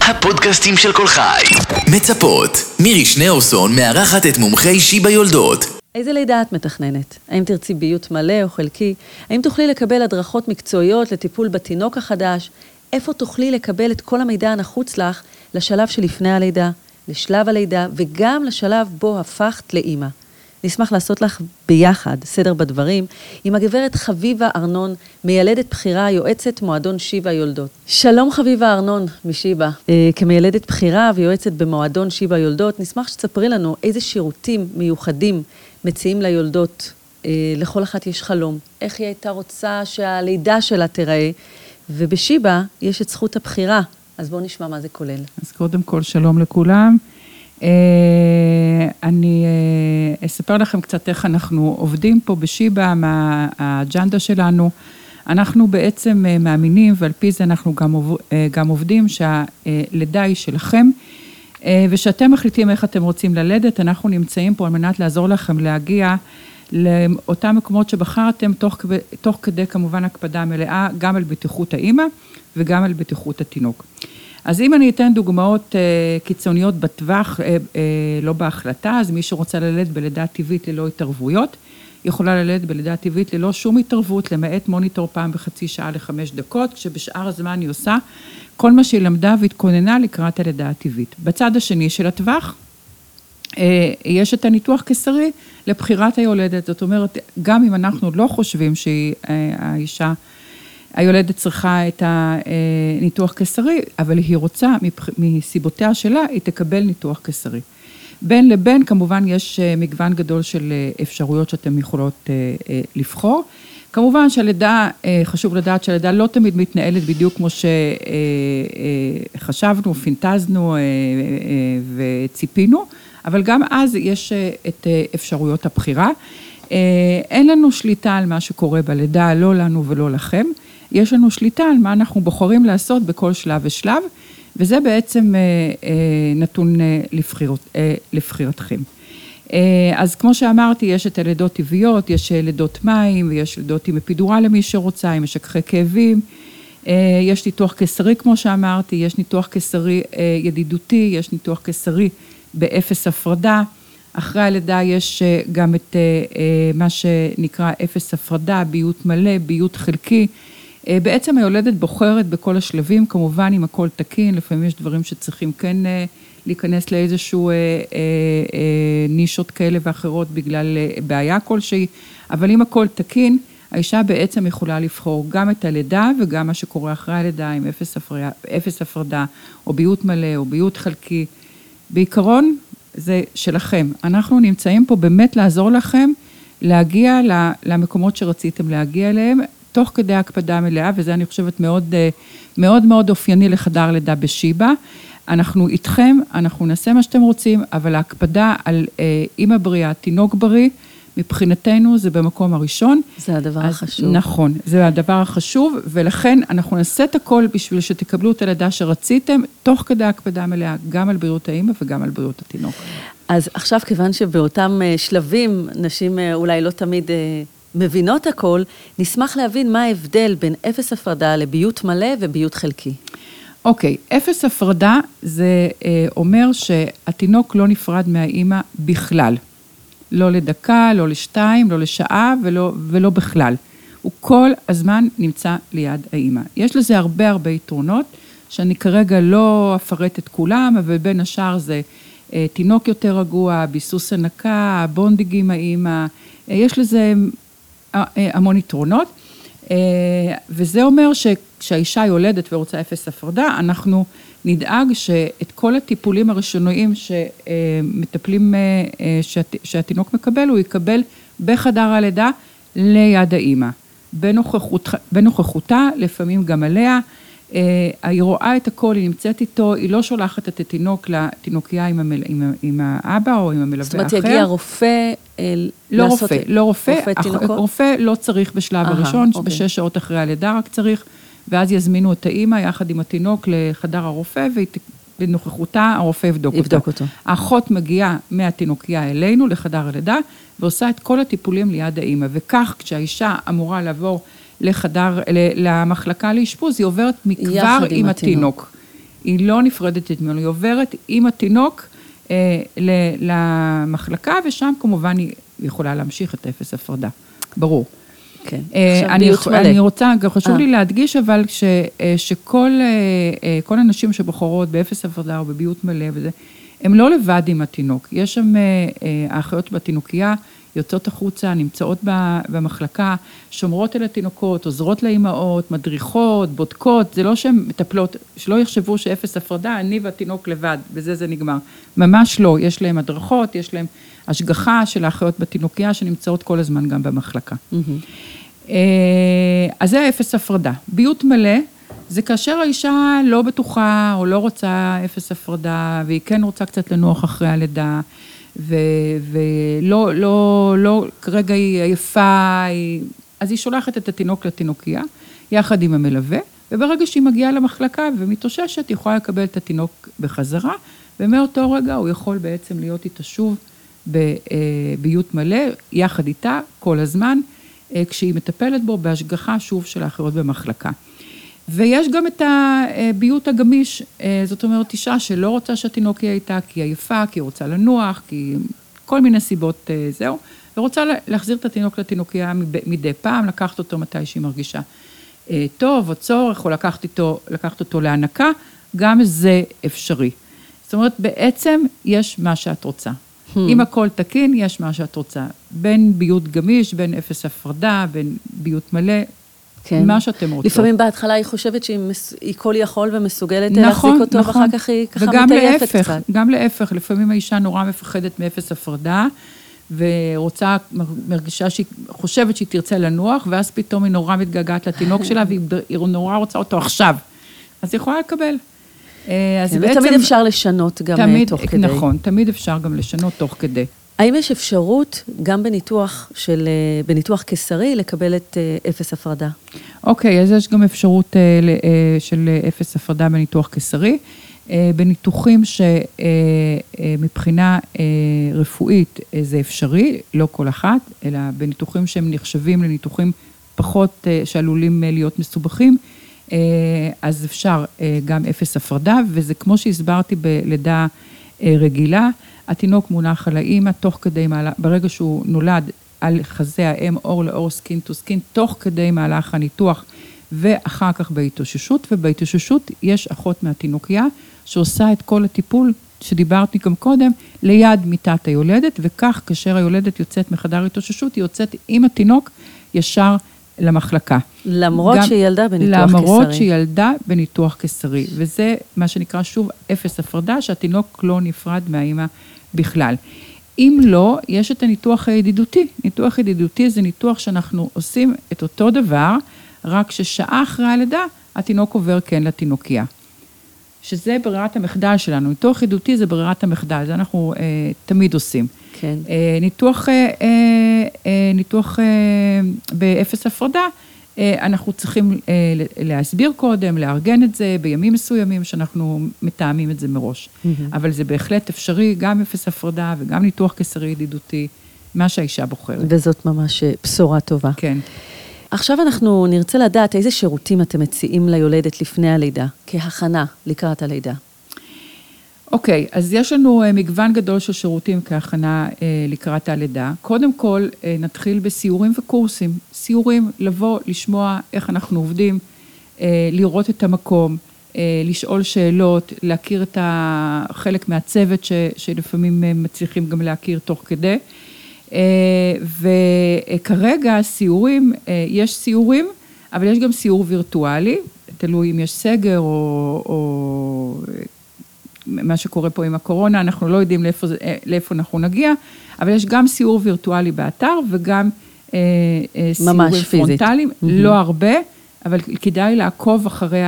הפודקאסטים של כל חי. מצפות. מירי שניאורסון מארחת את מומחי שיבה יולדות. איזה לידה את מתכננת? האם תרצי ביות מלא או חלקי? האם תוכלי לקבל הדרכות מקצועיות לטיפול בתינוק החדש? איפה תוכלי לקבל את כל המידע הנחוץ לך לשלב שלפני הלידה, לשלב הלידה וגם לשלב בו הפכת לאמא? נשמח לעשות לך ביחד סדר בדברים עם הגברת חביבה ארנון, מיילדת בחירה, יועצת מועדון שיבה יולדות. שלום חביבה ארנון משיבה. כמיילדת בחירה ויועצת במועדון שיבה יולדות, נשמח שתספרי לנו איזה שירותים מיוחדים מציעים ליולדות. לכל אחת יש חלום. איך היא הייתה רוצה שהלידה שלה תיראה, ובשיבה יש את זכות הבחירה. אז בואו נשמע מה זה כולל. אז קודם כל שלום לכולם. אני אספר לכם קצת איך אנחנו עובדים פה בשיבה, מה האג'נדה שלנו. אנחנו בעצם מאמינים, ועל פי זה אנחנו גם עובדים, שהלידה היא שלכם, ושאתם מחליטים איך אתם רוצים ללדת. אנחנו נמצאים פה על מנת לעזור לכם להגיע לאותם מקומות שבחרתם, תוך כדי כמובן הקפדה מלאה, גם על בטיחות האמא וגם על בטיחות התינוק. אז אם אני אתן דוגמאות קיצוניות בטווח, לא בהחלטה, אז מי שרוצה ללדת בלידה טבעית ללא התערבויות, יכולה ללדת בלידה טבעית ללא שום התערבות, למעט מוניטור פעם בחצי שעה ל5 דקות, כשבשאר הזמן היא עושה כל מה שהיא למדה והתכוננה לקראת הלידה הטבעית. בצד השני של הטווח, יש את הניתוח קיסרי לבחירת היולדת, זאת אומרת, גם אם אנחנו לא חושבים שהאישה, היולדת צריכה את הניתוח קיסרי, אבל היא רוצה, מסיבותיה שלה, היא תקבל ניתוח קיסרי. בין לבין, כמובן, יש מגוון גדול של אפשרויות שאתם יכולות לבחור. כמובן שהלידה, חשוב לדעת שהלידה לא תמיד מתנהלת בדיוק כמו שחשבנו, פינטזנו וציפינו, אבל גם אז יש את אפשרויות הבחירה. אין לנו שליטה על מה שקורה בלידה, לא לנו ולא לכם. יש לנו שליטה על מה אנחנו בוחרים לעשות בכל שלב ושלב, וזה בעצם נתון לבחירתכם. אז כמו שאמרתי, יש את הלידות טבעיות, יש לידות מים, ויש לידות עם אפידורל למי שרוצה, עם משככי כאבים, יש ניתוח קיסרי כמו שאמרתי, יש ניתוח קיסרי ידידותי, יש ניתוח קיסרי באפס הפרדה, אחרי הלידה יש גם את מה שנקרא אפס הפרדה, ביות מלא, ביות חלקי, בעצם היולדת בוחרת בכל השלבים, כמובן עם הכל תקין, לפעמים יש דברים שצריכים כן להיכנס לאיזשהו נישות כאלה ואחרות בגלל בעיה כלשהי, אבל אם הכל תקין, האישה בעצם יכולה לבחור גם את הלידה וגם מה שקורה אחרי הלידה עם אפס הפרדה, או ביות מלא, או ביות חלקי. בעיקרון זה שלכם. אנחנו נמצאים פה באמת לעזור לכם להגיע למקומות שרציתם להגיע אליהם, תוך כדי הקפדה מלאה, וזה אני חושבת מאוד מאוד מאוד אופייני לחדר לידה בשיבה. אנחנו איתכם, אנחנו נעשה מה שאתם רוצים, אבל ההקפדה על אמא בריאה, תינוק בריא, מבחינתנו זה במקום הראשון. זה הדבר החשוב. נכון, זה הדבר החשוב, ולכן אנחנו נעשה את הכל בשביל שתקבלו את הלידה שרציתם, תוך כדי הקפדה מלאה, גם על בריאות האמא וגם על בריאות התינוק. אז עכשיו כיוון שבאותם שלבים, נשים אולי לא תמיד מבינות הכל, נשמח להבין מה ההבדל בין אפס הפרדה לביות מלא וביות חלקי. אוקיי, אפס הפרדה זה אומר שהתינוק לא נפרד מהאמא בכלל. לא לדקה, לא לשתיים, לא לשעה ולא בכלל. הוא כל הזמן נמצא ליד האמא. יש לזה הרבה יתרונות, שאני כרגע לא אפרט את כולם, אבל בין השאר זה תינוק יותר רגוע, ביסוס הנקה, בונדינג עם האמא, יש לזה המון יתרונות, וזה אומר שכשהאישה יולדת ורוצה אפס הפרדה, אנחנו נדאג שאת כל הטיפולים הראשוניים שמטפלים, שהתינוק מקבל, הוא יקבל בחדר הלידה ליד האמא, בנוכחותה, לפעמים גם עליה, היא רואה את הכל, היא נמצאת איתו, היא לא שולחת את התינוק לתינוקיה עם האבא או עם המלווה אחר. זאת אומרת, יגיע רופא לעשות... לא רופא, רופא לא צריך בשלב הראשון, ב6 שעות אחרי הלידה רק צריך, ואז יזמינו את האמא יחד עם התינוק לחדר הרופא, ובנוכחותה הרופא יבדוק אותו. האחות מגיעה מהתינוקיה אלינו לחדר הלידה, ועושה את כל הטיפולים ליד האמא, וכך כשהאישה אמורה לעבור למחלקה לאשפוז, היא עוברת מכבר עם התינוק. היא לא נפרדת ממנו, היא עוברת עם התינוק למחלקה, ושם כמובן היא יכולה להמשיך את אפס הפרדה, ברור. כן, עכשיו ביות מלא. אני רוצה, גם חשוב לי להדגיש, אבל שכל הנשים שבוחרות באפס הפרדה או בביות מלא וזה, הם לא לבד עם התינוק. יש שם האחיות בתינוקייה, יוצאות החוצה, נמצאות במחלקה, שומרות על התינוקות, עוזרות לאימהות, מדריכות, בודקות, זה לא שהן מטפלות, שלא יחשבו שאפס הפרדה, אני והתינוק לבד, בזה זה נגמר. ממש לא, יש להם הדרכות, יש להם השגחה של האחיות בתינוקייה, שנמצאות כל הזמן גם במחלקה. אז זה אפס הפרדה. ביות מלא, זה כאשר האישה לא בטוחה, או לא רוצה אפס הפרדה, והיא כן רוצה קצת לנוח אחרי הלידה, ולא, כרגע היא עייפה, אז היא שולחת את התינוק לתינוקייה, יחד עם המלווה, וברגע שהיא מגיעה למחלקה ומתאוששת, היא יכולה לקבל את התינוק בחזרה, ומאותו רגע הוא יכול בעצם להיות איתה שוב בביות מלא, יחד איתה כל הזמן, כשהיא מטפלת בו בהשגחה שוב של האחרות במחלקה. ויש גם את הביות הגמיש, זאת אומרת, אישה שלא רוצה שהתינוק יהיה איתה, כי היא עייפה, כי היא רוצה לנוח, כי כל מיני סיבות זהו, ורוצה להחזיר את התינוק לתינוקייה מדי פעם, לקחת אותו מתי שהיא מרגישה טוב או צורך, או לקחת אותו להנקה, גם זה אפשרי. זאת אומרת, בעצם יש מה שאת רוצה. אם הכל תקין, יש מה שאת רוצה. בין ביות גמיש, בין אפס הפרדה, בין ביות מלא, כן. מה שאתם רוצות. לפעמים בהתחלה היא חושבת שהיא כל יכול ומסוגלת להחזיק אותו, ואחר כך היא ככה מטייפת קצת. גם להפך, לפעמים האישה נורא מפחדת מאפס הפרדה, ורוצה, מרגישה שהיא חושבת שהיא תרצה לנוח, ואז פתאום היא נורא מתגעגעת לתינוק שלה, והיא נורא רוצה אותו עכשיו. אז היא יכולה לקבל. ותמיד אפשר לשנות גם תוך כדי. נכון, תמיד אפשר גם לשנות תוך כדי. האם יש אפשרות גם בניתוח קיסרי לקבל את אפס הפרדה? אוקיי, אז יש גם אפשרות של אפס הפרדה בניתוח קיסרי. בניתוחים שמבחינה רפואית זה אפשרי, לא כל אחת, אלא בניתוחים שהם נחשבים לניתוחים פחות שעלולים להיות מסובכים, אז אפשר גם אפס הפרדה, וזה כמו שהסברתי בלידה רגילה, התינוק מונח על האמא, תוך כדי ברגע שהוא נולד על חזה האם, אור לאור, סקין טו סקין, תוך כדי מהלך הניתוח, ואחר כך בהתאוששות, ובהתאוששות יש אחות מהתינוקיה, שעושה את כל הטיפול שדיברתי גם קודם, ליד מיטת היולדת, וכך כאשר היולדת יוצאת מחדר התאוששות, היא יוצאת עם התינוק ישר למחלקה. למרות שהיא ילדה בניתוח קיסרי. למרות שהיא ילדה בניתוח קיסרי, וזה מה שנקרא שוב אפס הפרדה, שהתינוק לא נפרד מהאמא בכלל. אם לא, יש את הניתוח הידידותי. ניתוח ידידותי זה ניתוח שאנחנו עושים את אותו דבר, רק ששעה אחרי הלידה, התינוק עובר כן לתינוקיה. שזה ברירת המחדל שלנו. ניתוח ידידותי זה ברירת המחדל, זה אנחנו תמיד עושים. כן. ניתוח באפס הפרדה, אנחנו צריכים להסביר קודם, לארגן את זה בימים מסוימים שאנחנו מתאמים את זה מראש. אבל זה בהחלט אפשרי, גם אפס הפרדה וגם ניתוח קיסרי ידידותי, מה שהאישה בוחרת. וזאת ממש בשורה טובה. כן. עכשיו אנחנו נרצה לדעת איזה שירותים אתם מציעים ליולדת לפני הלידה, כהכנה לקראת הלידה. אוקיי, אז יש לנו מגוון גדול של שירותים כהכנה לקראת הלידה. קודם כל, נתחיל בסיורים וקורסים. סיורים, לבוא, לשמוע איך אנחנו עובדים, לראות את המקום, לשאול שאלות, להכיר את חלק מהצוות שלפעמים מצליחים גם להכיר תוך כדי. וכרגע סיורים, יש סיורים, אבל יש גם סיור וירטואלי, תלוי אם יש סגר או מה שקורה פה עם הקורונה, אנחנו לא יודעים לאיפה אנחנו נגיע, אבל יש גם סיור וירטואלי באתר, וגם סיורים פרונטליים, לא הרבה, אבל כדאי לעקוב אחרי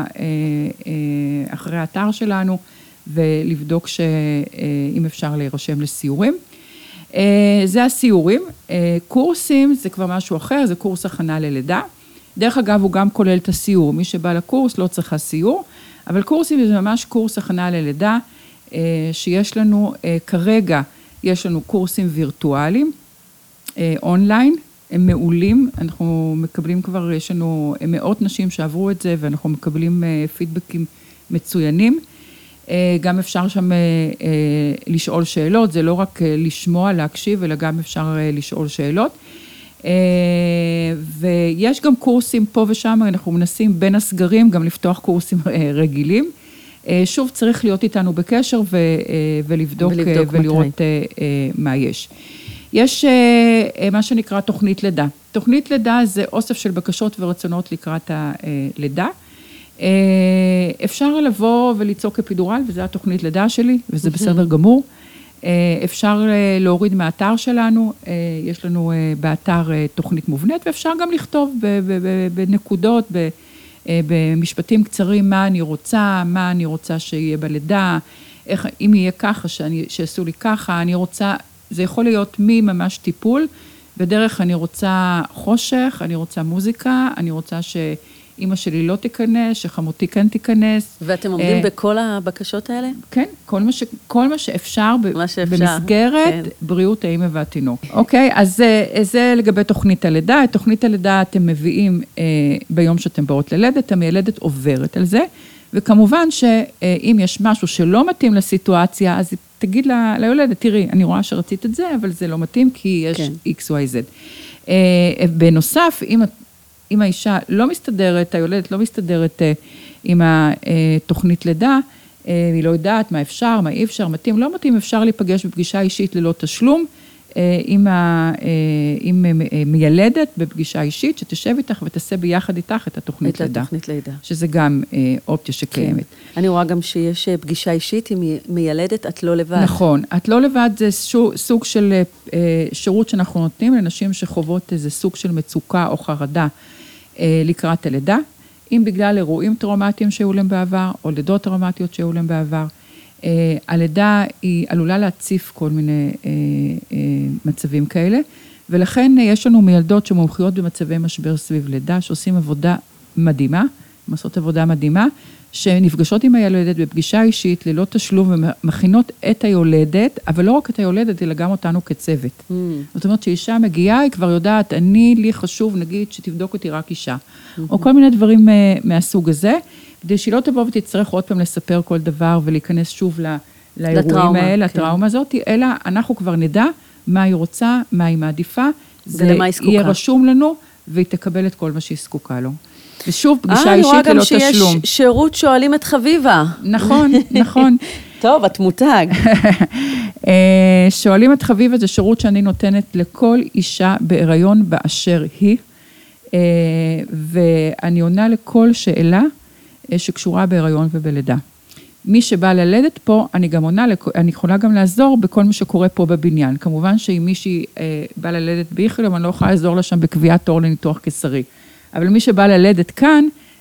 האתר שלנו, ולבדוק שאם אפשר להירשם לסיורים. זה הסיורים. קורסים זה כבר משהו אחר, זה קורס הכנה ללידה. דרך אגב, הוא גם כולל את הסיור. מי שבא לקורס לא צריכה סיור, אבל קורסים זה ממש קורס הכנה ללידה, שיש לנו, כרגע יש לנו קורסים וירטואליים, אונליין, הם מעולים, אנחנו מקבלים כבר, יש לנו מאות נשים שעברו את זה, ואנחנו מקבלים פידבקים מצוינים. גם אפשר שם לשאול שאלות, זה לא רק לשמוע, להקשיב, אלא גם אפשר לשאול שאלות. ויש גם קורסים פה ושם, אנחנו מנסים בין הסגרים גם לפתוח קורסים רגילים. שוב, צריך להיות איתנו בקשר ולבדוק ולראות מה יש. יש מה שנקרא תוכנית לידה. תוכנית לידה זה אוסף של בקשות ורצונות לקראת הלידה. אפשר לבוא וליצוק אפידורל, וזו התוכנית לידה שלי, וזה בסדר גמור. אפשר להוריד מהאתר שלנו, יש לנו באתר תוכנית מובנית, ואפשר גם לכתוב בנקודות, במשפטים קצרים, מה אני רוצה שיהיה בלידה, אם יהיה ככה, שיעשו לי ככה, אני רוצה, זה יכול להיות ממש טיפול, בדרך אני רוצה חושך, אני רוצה מוזיקה, אני רוצה שאמא שלי לא תיכנס, שחמותי כן תיכנס. ואתם עומדים בכל הבקשות האלה? כן, כל מה שאפשר במסגרת בריאות האמא והתינוק. אוקיי, אז זה לגבי תוכנית הלידה. את תוכנית הלידה אתם מביאים ביום שאתם באות ללדת, המיילדת עוברת על זה, וכמובן שאם יש משהו שלא מתאים לסיטואציה, אז תגיד ליולדת, תראי, אני רואה שרצית את זה, אבל זה לא מתאים כי יש X, Y, Z. בנוסף, אם האישה לא מסתדרת, היולדת לא מסתדרת עם התוכנית לידה, היא לא יודעת מה אפשר, מה אי אפשר, מתאים, לא מתאים, אפשר להיפגש בפגישה אישית ללא תשלום, עם מיילדת בפגישה אישית, שתשב איתך ותעשה ביחד איתך את התוכנית לידה. שזה גם אופציה שקיימת. אני רואה גם שיש פגישה אישית עם מיילדת, את לא לבד. נכון, את לא לבד זה סוג של שירות שאנחנו נותנים לנשים שחוות איזה סוג של מצוקה או חרדה לקראת הלידה, אם בגלל אירועים טראומטיים שהיו להם בעבר, או לידות טראומטיות שהיו להם בעבר, הלידה היא עלולה להציף כל מיני מצבים כאלה, ולכן יש לנו מיילדות שמומחיות במצבי משבר סביב לידה, שעושים עבודה מדהימה, עושות עבודה מדהימה, שנפגשות עם הילדת בפגישה אישית, ללא תשלום, ומכינות את היולדת, אבל לא רק את היולדת, אלא גם אותנו כצוות. זאת אומרת, שאישה מגיעה, היא כבר יודעת, לי חשוב, נגיד, שתבדוק אותי רק אישה. או כל מיני דברים מהסוג הזה, כדי שהיא לא תבוא ותצטרך עוד פעם לספר כל דבר, ולהיכנס שוב לאירועים האלה, לטראומה הזאת, אלא אנחנו כבר נדע מה היא רוצה, מה היא מעדיפה, זה יהיה רשום לנו, והיא תקבל את כל מה שהיא זקוקה לו. ושוב, פגישה אישית ללא תשלום. אני רואה גם שיש שירות שואלים את חביבה. נכון, נכון. טוב, את מותג. שואלים את חביבה, זה שירות שאני נותנת לכל אישה בהיריון באשר היא, ואני עונה לכל שאלה שקשורה בהיריון ובלידה. מי שבא ללדת פה, אני גם עונה, אני יכולה גם לעזור בכל מה שקורה פה בבניין. כמובן שאם מישהי בא ללדת באיכילוב, אני לא יכולה לעזור לה שם בקביעת תור לניתוח קיסרי. אבל מי שבא ללדת כאן,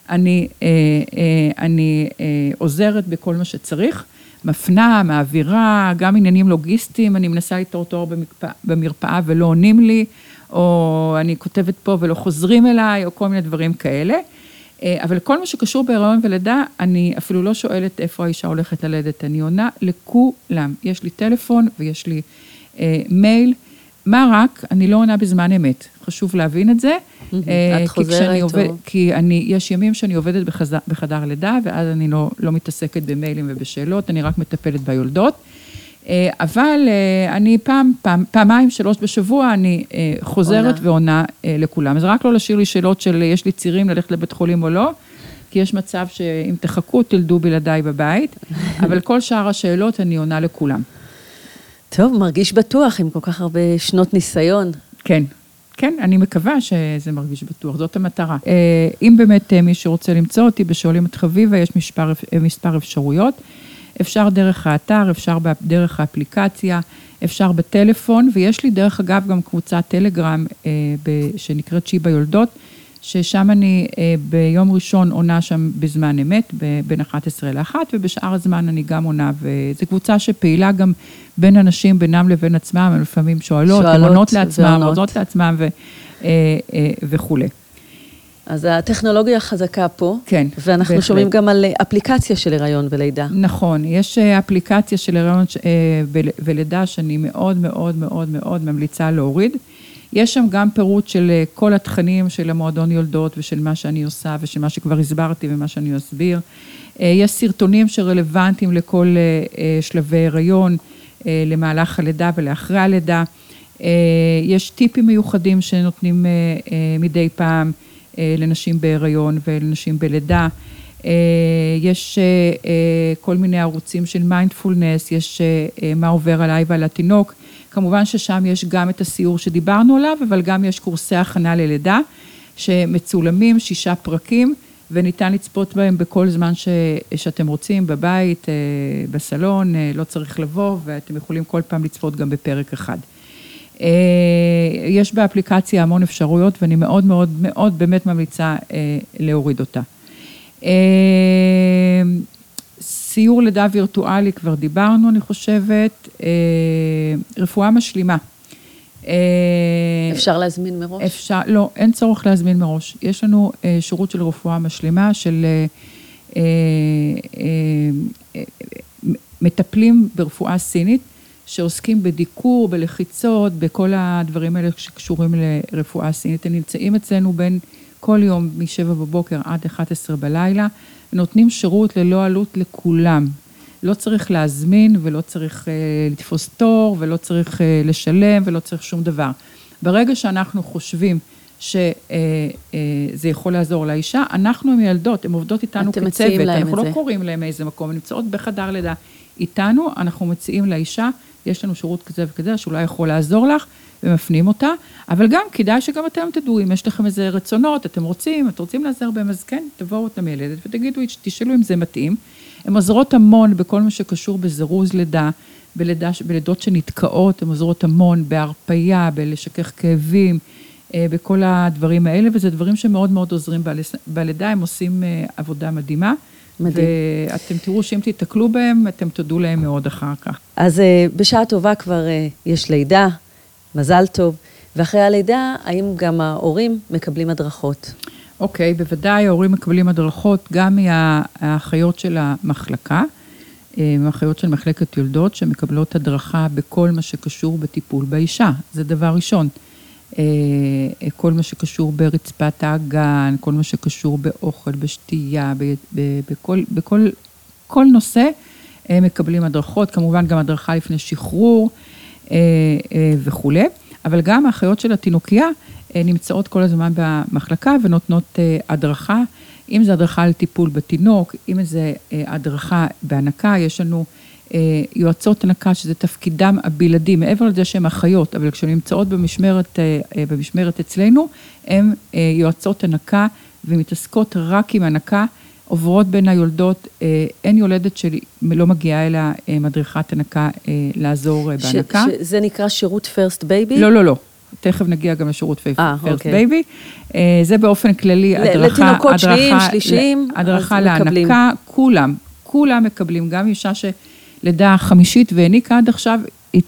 אני עוזרת בכל מה שצריך, מפנה, מעבירה, גם עניינים לוגיסטיים, אני מנסה לתור תור במרפאה ולא עונים לי, או אני כותבת פה ולא חוזרים אליי, או כל מיני דברים כאלה. אבל כל מה שקשור בהיריון ולידה, אני אפילו לא שואלת איפה האישה הולכת ללדת, אני עונה לכולם. יש לי טלפון ויש לי מייל, מה רק, אני לא עונה בזמן אמת. חשוב להבין את זה. את חוזרת או? כי יש ימים שאני עובדת בחדר לידה, ואז אני לא מתעסקת במיילים ובשאלות, אני רק מטפלת ביולדות. אבל אני פעמיים, 3 בשבוע, אני חוזרת ועונה לכולם. אז רק לא להשאיר לי שאלות של יש לי צירים ללכת לבית חולים או לא, כי יש מצב שאם תחכו, תלדו בלעדיי בבית, אבל כל שאר השאלות אני עונה לכולם. טוב, מרגיש בטוח עם כל כך הרבה שנות ניסיון. כן, כן, אני מקווה שזה מרגיש בטוח, זאת המטרה. אם באמת מי שרוצה למצוא אותי בשואלים את חביבה, יש מספר אפשרויות, אפשר דרך האתר, אפשר דרך האפליקציה, אפשר בטלפון, ויש לי דרך אגב גם קבוצת טלגרם שנקראת שיבה יולדות, ששם אני ביום ראשון עונה שם בזמן אמת, בין 11 ל-1, ובשאר הזמן אני גם עונה, וזו קבוצה שפעילה גם בין אנשים, בינם לבין עצמם, הם לפעמים שואלות, הן עונות לעצמם, עונות לעצמם וכו'. אז הטכנולוגיה חזקה פה, כן, ואנחנו בהחלט. שומעים גם על אפליקציה של הריון ולידה. נכון, יש אפליקציה של הריון ולידה שאני מאוד מאוד מאוד מאוד ממליצה להוריד. יש שם גם פירוט של כל התכנים של המועדון יולדות ושל מה שאני עושה ושל מה שכבר הסברתי ומה שאני אסביר. יש סרטונים שרלוונטיים לכל שלבי הריון, למהלך הלידה ולאחרי הלידה. יש טיפים מיוחדים שנותנים מדי פעם לנשים בהיריון ולנשים בלידה. יש כל מיני ערוצים של מיינדפולנס, יש מה עובר עליי ועל התינוק. כמובן ששם יש גם את הסיור שדיברנו עליו, אבל גם יש קורסי הכנה ללידה, שמצולמים 6 פרקים, וניתן לצפות בהם בכל זמן שאתם רוצים, בבית, בסלון, לא צריך לבוא, ואתם יכולים כל פעם לצפות גם בפרק אחד. יש באפליקציה המון אפשרויות, ואני מאוד מאוד מאוד באמת ממליצה להוריד אותה. סיור לידה וירטואלי, כבר דיברנו, אני חושבת, רפואה משלימה. אפשר להזמין מראש? אפשר, לא, אין צורך להזמין מראש. יש לנו שירות של רפואה משלימה, של מטפלים ברפואה סינית, שעוסקים בדיקור, בלחיצות, בכל הדברים האלה שקשורים לרפואה סינית. הם נמצאים אצלנו בין כל יום מ-7 בבוקר עד 11 בלילה, ונותנים שירות ללא עלות לכולם. לא צריך להזמין ולא צריך לתפוס תור ולא צריך לשלם ולא צריך שום דבר. ברגע שאנחנו חושבים שזה יכול לעזור לאישה, אנחנו עם ילדות, הן עובדות איתנו כצוות, אנחנו לא קוראים להם מאיזה מקום, הן נמצאות בחדר לידה איתנו, אנחנו מציעים לאישה, יש לנו שירות כזה וכזה, שאולי יכול לעזור לך, ומפנים אותה, אבל גם כדאי שגם אתם תדעו, אם יש לכם איזה רצונות, אתם רוצים לעזר בהם, אז כן, תבואו אותם ילדת, ותגידו, תשאלו אם זה מתאים. הן עוזרות המון בכל מה שקשור בזירוז לידה, בלידות שנתקעות, הן עוזרות המון בהרפיה, בלשכך כאבים, בכל הדברים האלה, וזה דברים שמאוד מאוד עוזרים בלידה, הם עושים עבודה מדהימה. מדהים. ואתם תראו שאם תתקלו בהם, אתם תודו להם מאוד אחר כך. אז בשעה טובה כבר יש לידה, מזל טוב, ואחרי הלידה, האם גם ההורים מקבלים הדרכות? אוקיי, בוודאי ההורים מקבלים הדרכות גם מהאחיות של המחלקה, מהאחיות של מחלקת יולדות, שמקבלות הדרכה בכל מה שקשור בטיפול באישה, זה דבר ראשון. כל מה שקשור ברצפת האגן, כל מה שקשור באוכל, בשתייה, בכל נושא מקבלים הדרכות, כמובן גם הדרכה לפני שחרור וכו'. אבל גם האחיות של התינוקייה נמצאות כל הזמן במחלקה ונותנות הדרכה, אם זה הדרכה על טיפול בתינוק, אם זה הדרכה בהנקה, יש לנו יועצות הנקה שזה תפקידם הבלעדי, מעבר לזה שהן אחיות, אבל כשהן נמצאות במשמרת אצלנו, הן יועצות הנקה ומתעסקות רק עם הנקה, עוברות בין היולדות, אין יולדת שלא מגיעה אליה מדריכת הנקה לעזור בהנקה. זה נקרא שירות first baby? לא, לא, לא. תכף נגיע גם לשירות first baby. זה באופן כללי לתינוקות שניים, שלישיים, הדרכה להנקה, כולם מקבלים, גם אישה שלידה חמישית והעניקה עד עכשיו,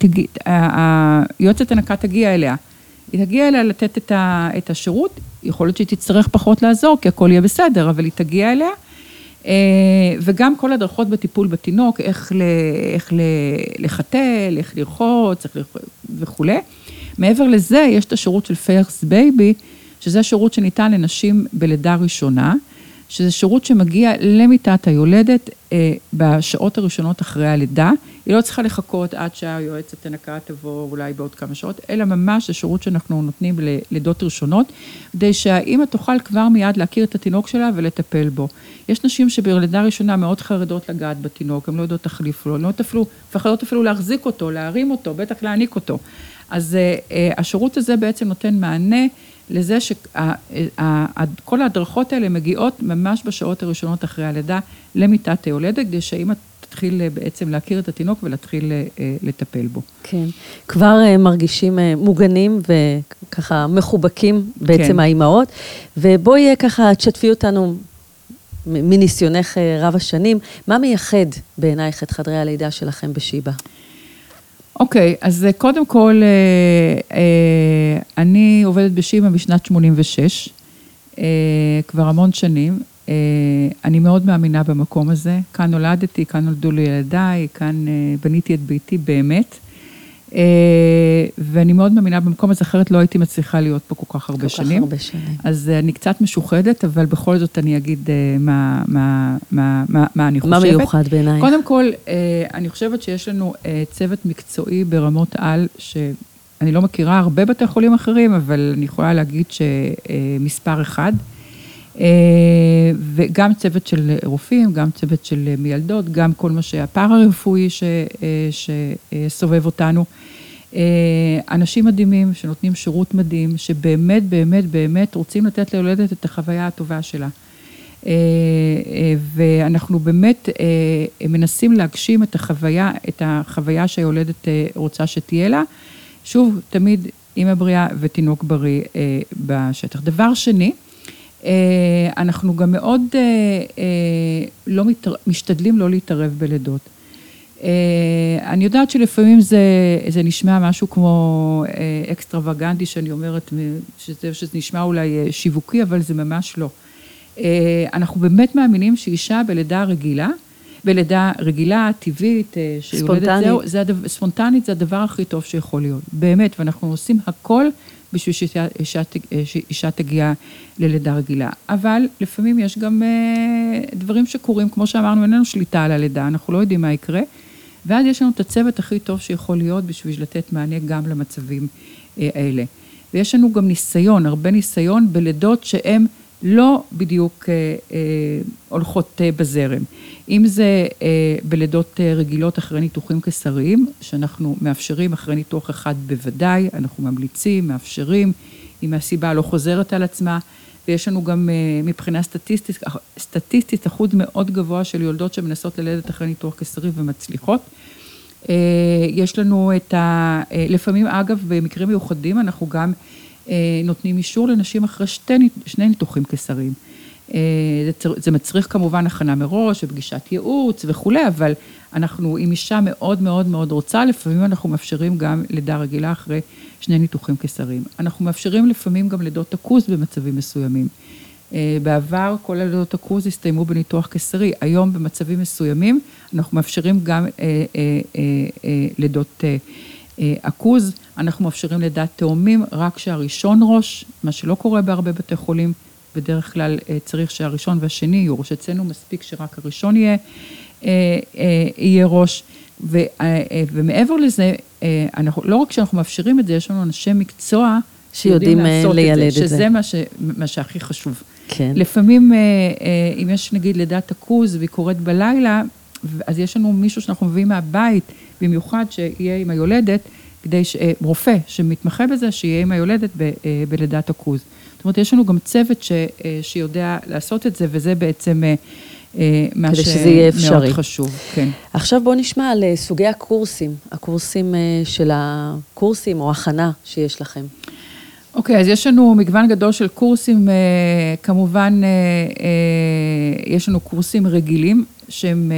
יועצת הנקה תגיע אליה. היא תגיע אליה לתת את השירות, יכול להיות שהיא תצטרך פחות לעזור, כי הכל יהיה בסדר, אבל היא תגיע אליה, וגם כל הדרכות בטיפול בתינוק, איך לחתל, איך לרחוץ, וכו'. מעבר לזה, יש את השירות של first baby, שזה שירות שניתן לנשים בלידה ראשונה, שזה שירות שמגיע למיטת היולדת בשעות הראשונות אחרי הלידה. היא לא צריכה לחכות עד שהיועצת הנקה תבוא אולי בעוד כמה שעות, אלא ממש זה שירות שאנחנו נותנים ללידות ראשונות, כדי שהאמא תוכל כבר מיד להכיר את התינוק שלה ולטפל בו. יש נשים שבלידה ראשונה מאוד חרדות לגעת בתינוק, הן לא יודעות תחליף לו, לא מפחדות אפילו להחזיק אותו, להרים אותו, בטח להעניק אותו. אז השירות הזה בעצם נותן מענה לזה שכל ההדרכות האלה מגיעות ממש בשעות הראשונות אחרי הלידה למיטת היולדת, כדי שהאמא תתחיל בעצם להכיר את התינוק ולהתחיל לטפל בו. כן, כבר מרגישים מוגנים וככה מחובקים בעצם האימהות, ובואי ככה תשתפי אותנו מניסיונך רב השנים, מה מייחד בעינייך את חדרי הלידה שלכם בשיבא? אוקיי, אז קודם כל, אני עובדת בשיבא בשנת 86, כבר המון שנים, אני מאוד מאמינה במקום הזה, כאן נולדתי, כאן נולדו לי ילדיי, כאן בניתי את ביתי באמת, ואני מאוד מאמינה במקום הזה, אחרת לא הייתי מצליחה להיות פה כל כך הרבה שנים. אז אני קצת משוחדת, אבל בכל זאת אני אגיד מה אני חושבת. מה מיוחד בעיניי? קודם כל, אני חושבת שיש לנו צוות מקצועי ברמות על, שאני לא מכירה הרבה בתי חולים אחרים, אבל אני יכולה להגיד שמספר אחד, וגם צוות של רופאים, גם צוות של מיילדות, גם כל מה שהפארה-רפואי שסובב אותנו. אנשים מדהימים שנותנים שירות מדהים, שבאמת, באמת, באמת רוצים לתת ליולדת את החוויה הטובה שלה. ואנחנו באמת מנסים להגשים את החוויה שהיולדת רוצה שתהיה לה. שוב, תמיד אמא בריאה ותינוק בריא בשטח. דבר שני, אנחנו גם מאוד משתדלים לא להתערב בלידות. אני יודעת שלפעמים זה נשמע משהו כמו אקסטרווגנטי, שאני אומרת שזה נשמע אולי שיווקי, אבל זה ממש לא. אנחנו באמת מאמינים שאישה בלידה רגילה, טבעית, ספונטנית, זה הדבר הכי טוב שיכול להיות. באמת, ואנחנו עושים הכל בשביל שאישה תגיע ללידה רגילה. אבל לפעמים יש גם דברים שקורים, כמו שאמרנו, אין לנו שליטה על הלידה, אנחנו לא יודעים מה יקרה, ואז יש לנו את הצוות הכי טוב שיכול להיות בשביל לתת מענה גם למצבים האלה. ויש לנו גם ניסיון, הרבה ניסיון בלידות שהן לא בדיוק הולכות בזרם. אם זה בלידות רגילות אחרי ניתוחים קיסריים, שאנחנו מאפשרים אחרי ניתוח אחד בוודאי, אנחנו ממליצים, מאפשרים, אם הסיבה לא חוזרת על עצמה, ויש לנו גם מבחינה סטטיסטית אחוז מאוד גבוה של יולדות שמנסות ללדת אחרי ניתוח קיסרי ומצליחות. יש לנו לפעמים אגב במקרים מיוחדים אנחנו גם נותנים אישור לנשים אחרי שני ניתוחים קיסריים. זה מצריך כמובן הכנה מראש, ופגישת ייעוץ וכו', אבל אנחנו, אם אישה מאוד מאוד מאוד רוצה, לפעמים אנחנו מאפשרים גם לידה רגילה אחרי שני ניתוחים קיסריים. אנחנו מאפשרים לפעמים גם לידות עכוז במצבים מסוימים. בעבר כל הלידות עכוז הסתיימו בניתוח קיסרי, היום במצבים מסוימים אנחנו מאפשרים גם לידות עכוז, אנחנו מאפשרים לידת תאומים רק שהראשון ראש, מה שלא קורה בהרבה בתי חולים, בדרך כלל צריך שהראשון והשני יהיו ראש, אצלנו מספיק שרק הראשון יהיה ראש, ומעבר לזה, לא רק שאנחנו מאפשרים את זה, יש לנו אנשי מקצוע שיודעים לילד את זה, שזה מה שהכי חשוב. כן. לפעמים, אם יש נגיד לידת עכוז והיא קורית בלילה, אז יש לנו מישהו שאנחנו מביאים מהבית, במיוחד שיהיה עם היולדת, רופא שמתמחה בזה, שיהיה עם היולדת בלידת עכוז. זאת אומרת, יש לנו גם צוות שיודע לעשות את זה, וזה בעצם מה שמאוד חשוב. כן. עכשיו בואו נשמע על סוגי הקורסים של הקורסים או הכנה שיש לכם. אוקיי, אז יש לנו מגוון גדול של קורסים, כמובן יש לנו קורסים רגילים, שהם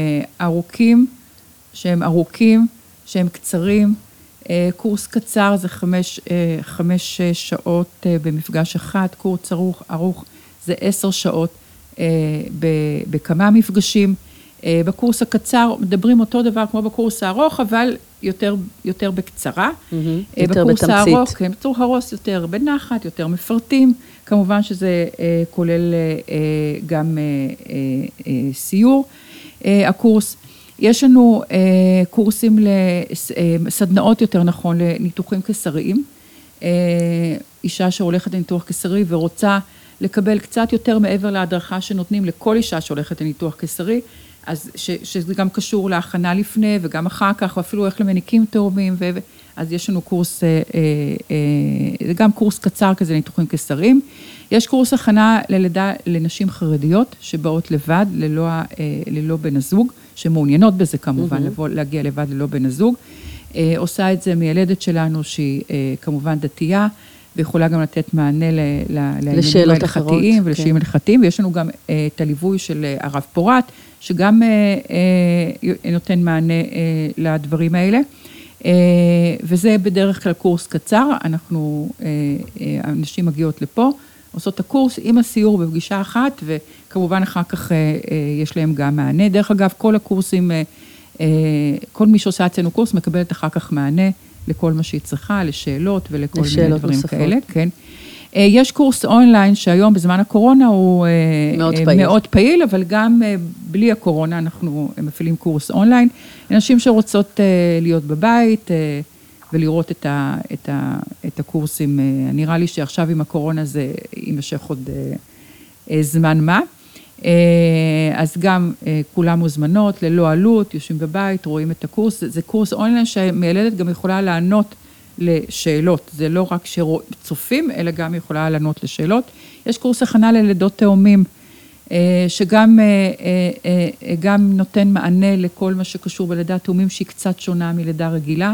ארוכים, שהם קצרים, קורס קצר זה 5 שעות במפגש אחד, קורס ארוך זה 10 שעות בכמה מפגשים. בקורס הקצר מדברים אותו דבר כמו בקורס הארוך, אבל יותר בקצרה. יותר בקורס בתמצית. הארוך, כן, בצור הרוס יותר בנחת, יותר מפרטים, כמובן שזה כולל גם סיור. הקורס, יש לנו קורסים סדנאות יותר נכון לניתוחים קיסריים, אישה שהולכת לניתוח קיסרי ורוצה לקבל קצת יותר מעבר להדרכה שנותנים לכל אישה שהולכת לניתוח קיסרי, אז שזה גם קשור להכנה לפני וגם אחר כך, ואפילו איך למניקים תאומים, אז יש לנו קורס, זה גם קורס קצר כזה ניתוחים קיסריים. יש קורס הכנה ללידה לנשים חרדיות שבאות לבד, ללא בן הזוג, שמעוניינות בזה כמובן, להגיע לבד ללא בן הזוג. עושה את זה מיילדת שלנו שהיא כמובן דתייה, ויכולה גם לתת מענה לעניינים ההלכתיים ולשאלים הלכתיים, ויש לנו גם את הליווי של הרב פורת, שגם נותן מענה לדברים האלה, וזה בדרך כלל קורס קצר, הנשים מגיעות לפה, עושות את הקורס עם הסיור בפגישה אחת, וכמובן אחר כך יש להם גם מענה. דרך אגב, כל הקורסים, כל מי שעושה אצלנו קורס מקבלת אחר כך מענה לכל מה שהיא צריכה, לשאלות ולכל מיני לשאלות דברים נוספות. כאלה, כן. יש קורס אונליין שהיום בזמן הקורונה הוא מאוד פעיל, אבל גם בלי הקורונה אנחנו מפעילים קורס אונליין. אנשים שרוצות להיות בבית ולראות את הקורסים, נראה לי שעכשיו עם הקורונה זה יימשך עוד זמן מה. אז גם כולם מוזמנות, ללא עלות, יושבים בבית, רואים את הקורס. זה קורס אונליין שמילדת גם יכולה לענות לשאלות. זה לא רק שצופים, אלא גם יכולה לענות לשאלות. יש קורס הכנה ללידות תאומים, שגם גם נותן מענה לכל מה שקשור בלידת תאומים, שהיא קצת שונה מלידה רגילה,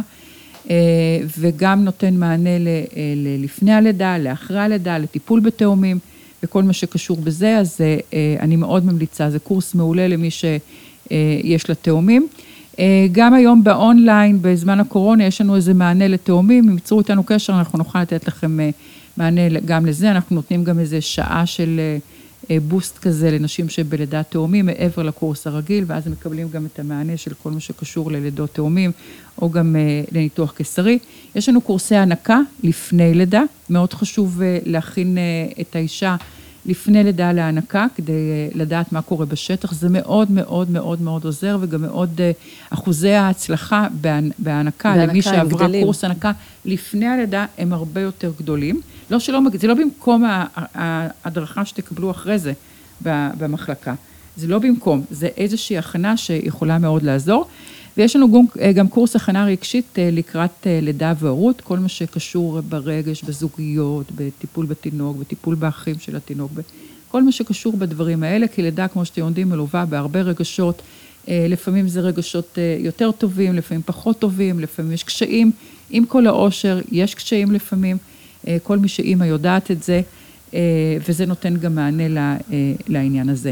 וגם נותן מענה לפני הלידה, לאחרי הלידה, לטיפול בתאומים, וכל מה שקשור בזה, אז אני מאוד ממליצה, זה קורס מעולה למי שיש לה תאומים. גם היום באונליין, בזמן הקורונה, יש לנו איזה מענה לתאומים, אם יצרו איתנו קשר, אנחנו נוכל לתת לכם מענה גם לזה, אנחנו נותנים גם איזה שעה של בוסט כזה לנשים שבלידת תאומים, מעבר לקורס הרגיל, ואז הם מקבלים גם את המענה של כל מה שקשור ללידות תאומים, או גם לניתוח קיסרי. יש לנו קורסי הנקה לפני לידה, מאוד חשוב להכין את האישה לפני לידה להנקה, כדי לדעת מה קורה בשטח, זה מאוד מאוד מאוד מאוד עוזר, וגם מאוד אחוזי ההצלחה בהנקה, למי שעברה קורס הנקה לפני הלידה, הם הרבה יותר גדולים. לא שלא, זה לא במקום ההדרכה שתקבלו אחרי זה במחלקה, זה לא במקום, זה איזושהי הכנה שיכולה מאוד לעזור, ויש לנו גם קורס הכנה רגשית לקראת לידה והורות, כל מה שקשור ברגש, בזוגיות, בטיפול בתינוק, בטיפול באחים של התינוק, כל מה שקשור בדברים האלה, כי לידה, כמו שאתם יודעים, מלווה בהרבה רגשות, לפעמים זה רגשות יותר טובים, לפעמים פחות טובים, לפעמים יש קשיים, עם כל העושר, יש קשיים לפעמים, כל מי שאימא יודעת את זה, וזה נותן גם מענה לעניין הזה.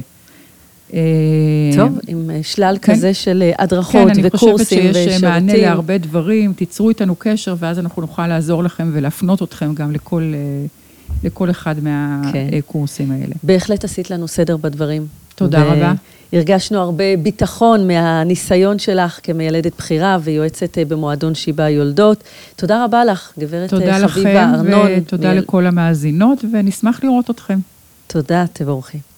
טוב, עם שלל כזה של הדרכות וקורסים ושירותים. כן, אני חושבת שיש מענה להרבה דברים, תיצרו איתנו קשר, ואז אנחנו נוכל לעזור לכם ולהפנות אתכם גם לכל אחד מהקורסים האלה. בהחלט עשית לנו סדר בדברים. תודה רבה. הרגשנו הרבה ביטחון מהניסיון שלך כמיילדת בחירה ויועצת במועדון שיבא יולדות. תודה רבה לך, גברת חביבה ארנון. תודה לכם ותודה לכל המאזינות, ונשמח לראות אתכם. תודה, תבורכי.